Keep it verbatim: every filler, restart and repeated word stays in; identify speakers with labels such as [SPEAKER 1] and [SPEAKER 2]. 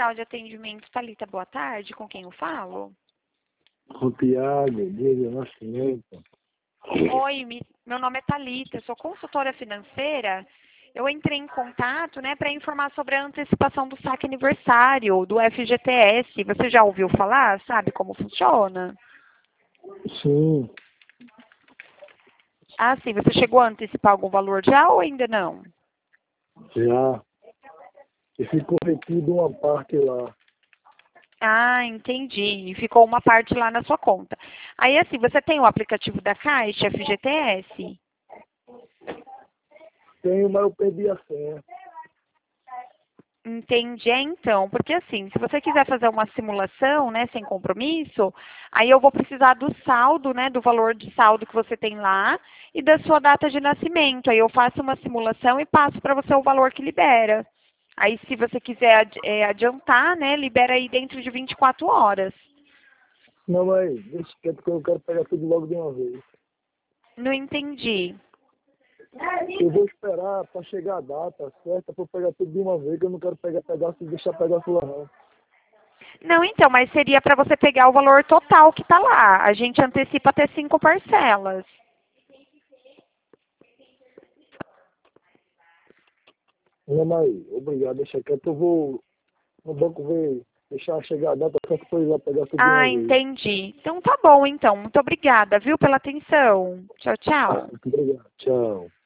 [SPEAKER 1] Central de Atendimento Thalita, boa tarde, com quem eu falo?
[SPEAKER 2] Com o Tiago, dia de nascimento.
[SPEAKER 1] Oi, me- meu nome é Thalita, eu sou consultora financeira. Eu entrei em contato, né, para informar sobre a antecipação do saque aniversário do F G T S. Você já ouviu falar? Sabe como funciona?
[SPEAKER 2] Sim,
[SPEAKER 1] Ah, sim. Você chegou a antecipar algum valor já ou ainda não?
[SPEAKER 2] já. E ficou retido uma parte lá.
[SPEAKER 1] Ah, entendi. E ficou uma parte lá na sua conta. Aí, assim, você tem o aplicativo da Caixa, F G T S?
[SPEAKER 2] Tenho, mas eu perdi a senha.
[SPEAKER 1] Entendi, é, então, porque assim, se você quiser fazer uma simulação, né, sem compromisso, aí eu vou precisar do saldo, né, do valor de saldo que você tem lá e da sua data de nascimento. Aí eu faço uma simulação e passo para você o valor que libera. Aí, se você quiser adi- eh, adiantar, né, libera aí dentro de vinte e quatro horas.
[SPEAKER 2] Não, mas deixa quieto que eu quero pegar tudo logo de uma vez.
[SPEAKER 1] Não entendi.
[SPEAKER 2] Eu vou esperar para chegar a data certa para eu pegar tudo de uma vez, que eu não quero pegar pedaço e deixar pedaço lá não.
[SPEAKER 1] Não, então, mas seria para você pegar o valor total que está lá. A gente antecipa até cinco parcelas.
[SPEAKER 2] Não, mas obrigado, deixa quieto. Eu vou no banco ver, deixar chegar a data certa para eu ir lá pegar tudo de
[SPEAKER 1] Ah,
[SPEAKER 2] uma vez.
[SPEAKER 1] entendi. Então tá bom, então. Muito obrigada, viu, pela atenção. Tchau, tchau.
[SPEAKER 2] Muito obrigado. Tchau.